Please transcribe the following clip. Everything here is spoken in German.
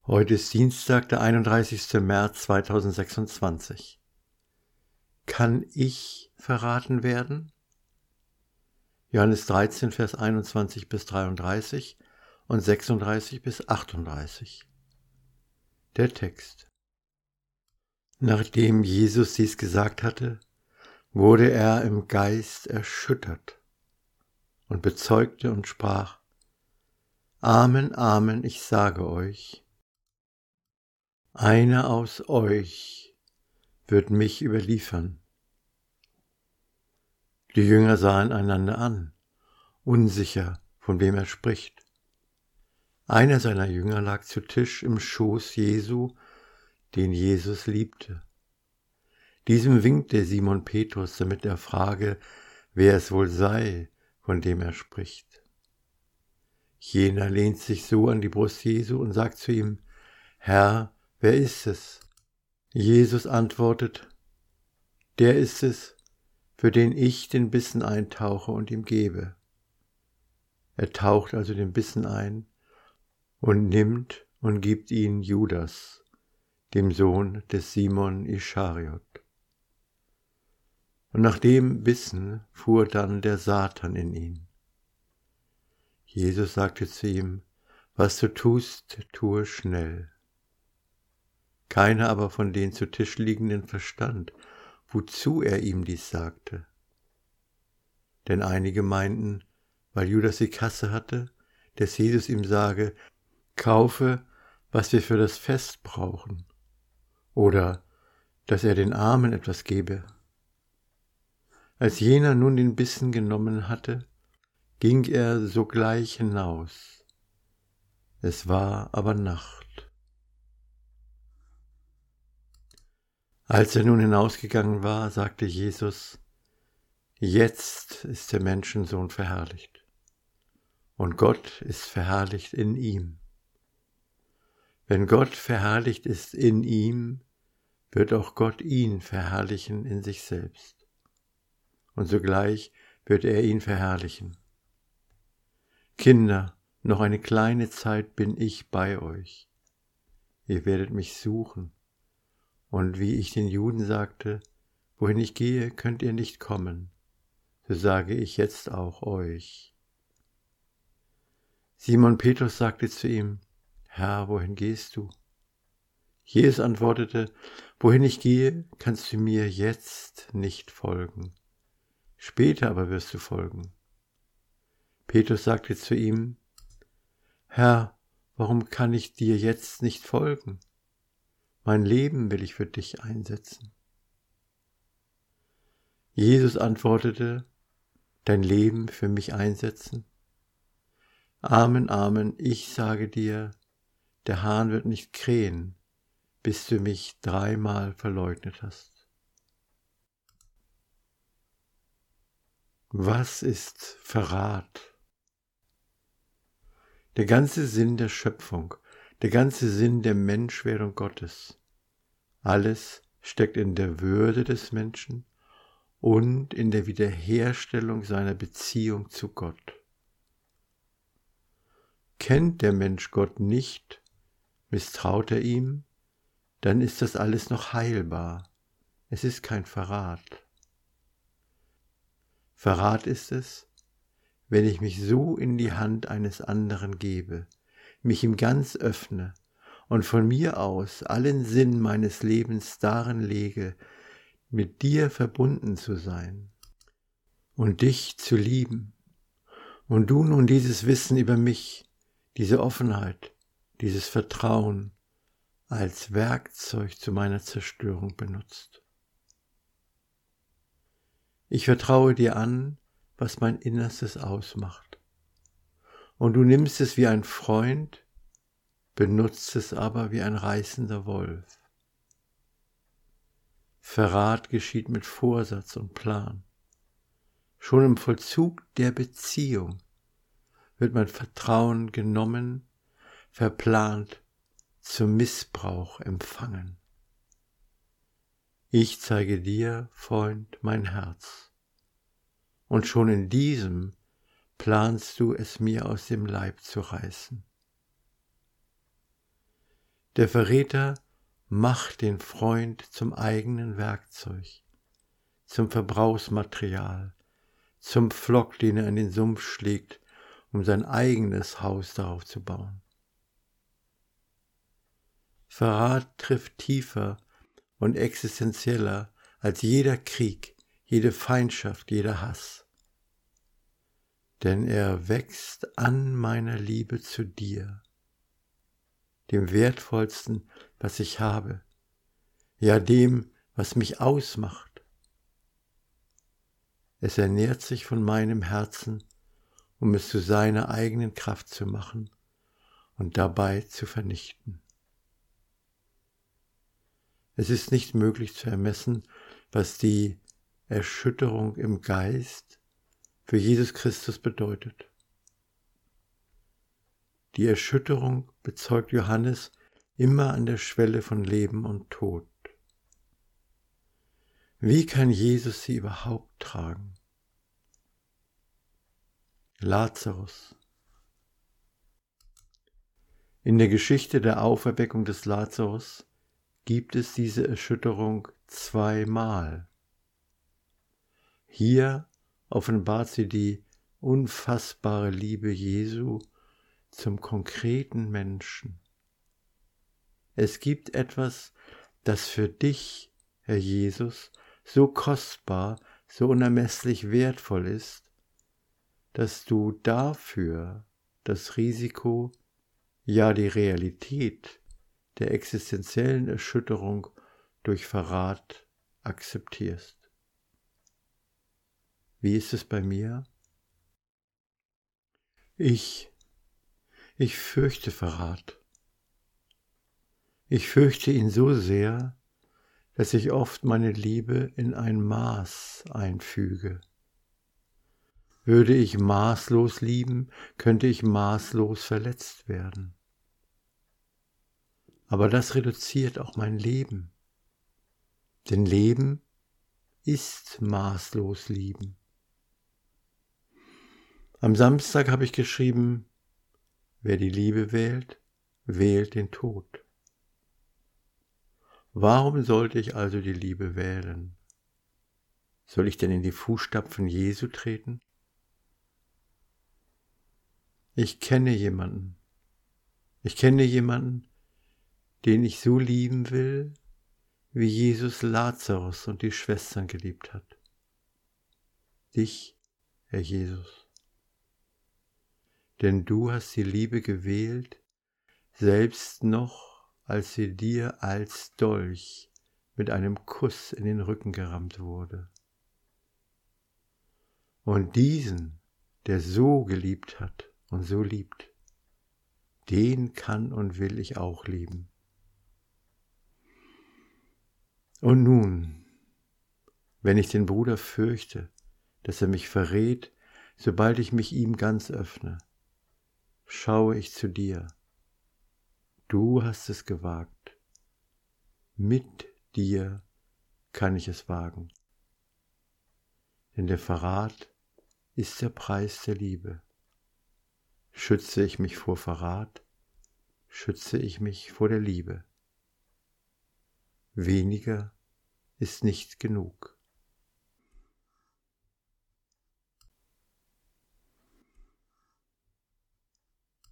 Heute ist Dienstag, der 31. März 2026. Kann ich verraten werden? Johannes 13, Vers 21 bis 33 und 36 bis 38. Der Text. Nachdem Jesus dies gesagt hatte, wurde er im Geist erschüttert und bezeugte und sprach: Amen, Amen, ich sage euch, einer aus euch wird mich überliefern. Die Jünger sahen einander an, unsicher, von wem er spricht. Einer seiner Jünger lag zu Tisch im Schoß Jesu, den Jesus liebte. Diesem winkte Simon Petrus, damit er frage, wer es wohl sei, von dem er spricht. Jener lehnt sich so an die Brust Jesu und sagt zu ihm: Herr, wer ist es? Jesus antwortet: Der ist es, für den ich den Bissen eintauche und ihm gebe. Er taucht also den Bissen ein und nimmt und gibt ihn Judas, dem Sohn des Simon Ischariot. Und nach dem Bissen fuhr dann der Satan in ihn. Jesus sagte zu ihm: Was du tust, tue schnell. Keiner aber von den zu Tisch liegenden verstand, wozu er ihm dies sagte. Denn einige meinten, weil Judas die Kasse hatte, dass Jesus ihm sage: Kaufe, was wir für das Fest brauchen, oder dass er den Armen etwas gebe. Als jener nun den Bissen genommen hatte, ging er sogleich hinaus. Es war aber Nacht. Als er nun hinausgegangen war, sagte Jesus: Jetzt ist der Menschensohn verherrlicht, und Gott ist verherrlicht in ihm. Wenn Gott verherrlicht ist in ihm, wird auch Gott ihn verherrlichen in sich selbst. Und sogleich wird er ihn verherrlichen. Kinder, noch eine kleine Zeit bin ich bei euch. Ihr werdet mich suchen. Und wie ich den Juden sagte, wohin ich gehe, könnt ihr nicht kommen, so sage ich jetzt auch euch. Simon Petrus sagte zu ihm: Herr, wohin gehst du? Jesus antwortete: Wohin ich gehe, kannst du mir jetzt nicht folgen. Später aber wirst du folgen. Petrus sagte zu ihm: Herr, warum kann ich dir jetzt nicht folgen? Mein Leben will ich für dich einsetzen. Jesus antwortete: Dein Leben für mich einsetzen? Amen, Amen, ich sage dir, der Hahn wird nicht krähen, bis du mich 3-mal verleugnet hast. Was ist Verrat? Der ganze Sinn der Schöpfung, der ganze Sinn der Menschwerdung Gottes, alles steckt in der Würde des Menschen und in der Wiederherstellung seiner Beziehung zu Gott. Kennt der Mensch Gott nicht, misstraut er ihm, dann ist das alles noch heilbar. Es ist kein Verrat. Verrat ist es, wenn ich mich so in die Hand eines anderen gebe, mich ihm ganz öffne und von mir aus allen Sinn meines Lebens darin lege, mit dir verbunden zu sein und dich zu lieben, und du nun dieses Wissen über mich, diese Offenheit, dieses Vertrauen als Werkzeug zu meiner Zerstörung benutzt. Ich vertraue dir an, was mein Innerstes ausmacht, und du nimmst es wie ein Freund, benutzt es aber wie ein reißender Wolf. Verrat geschieht mit Vorsatz und Plan. Schon im Vollzug der Beziehung wird mein Vertrauen genommen, verplant, zum Missbrauch empfangen. Ich zeige dir, Freund, mein Herz, und schon in diesem planst du es mir aus dem Leib zu reißen. Der Verräter macht den Freund zum eigenen Werkzeug, zum Verbrauchsmaterial, zum Pflock, den er in den Sumpf schlägt, um sein eigenes Haus darauf zu bauen. Verrat trifft tiefer und existenzieller als jeder Krieg, jede Feindschaft, jeder Hass. Denn er wächst an meiner Liebe zu dir, dem wertvollsten, was ich habe, ja dem, was mich ausmacht. Es ernährt sich von meinem Herzen, um es zu seiner eigenen Kraft zu machen und dabei zu vernichten. Es ist nicht möglich zu ermessen, was die Erschütterung im Geist für Jesus Christus bedeutet. Die Erschütterung bezeugt Johannes immer an der Schwelle von Leben und Tod. Wie kann Jesus sie überhaupt tragen? Lazarus. In der Geschichte der Auferweckung des Lazarus gibt es diese Erschütterung zweimal. Hier offenbart sie die unfassbare Liebe Jesu zum konkreten Menschen. Es gibt etwas, das für dich, Herr Jesus, so kostbar, so unermesslich wertvoll ist, dass du dafür das Risiko, ja die Realität der existenziellen Erschütterung durch Verrat akzeptierst. Wie ist es bei mir? Ich fürchte Verrat. Ich fürchte ihn so sehr, dass ich oft meine Liebe in ein Maß einfüge. Würde ich maßlos lieben, könnte ich maßlos verletzt werden. Aber das reduziert auch mein Leben. Denn Leben ist maßlos lieben. Am Samstag habe ich geschrieben, wer die Liebe wählt, wählt den Tod. Warum sollte ich also die Liebe wählen? Soll ich denn in die Fußstapfen Jesu treten? Ich kenne jemanden, den ich so lieben will, wie Jesus Lazarus und die Schwestern geliebt hat. Dich, Herr Jesus. Denn du hast die Liebe gewählt, selbst noch, als sie dir als Dolch mit einem Kuss in den Rücken gerammt wurde. Und diesen, der so geliebt hat und so liebt, den kann und will ich auch lieben. Und nun, wenn ich den Bruder fürchte, dass er mich verrät, sobald ich mich ihm ganz öffne, schaue ich zu dir. Du hast es gewagt. Mit dir kann ich es wagen. Denn der Verrat ist der Preis der Liebe. Schütze ich mich vor Verrat, schütze ich mich vor der Liebe. Weniger ist nicht genug.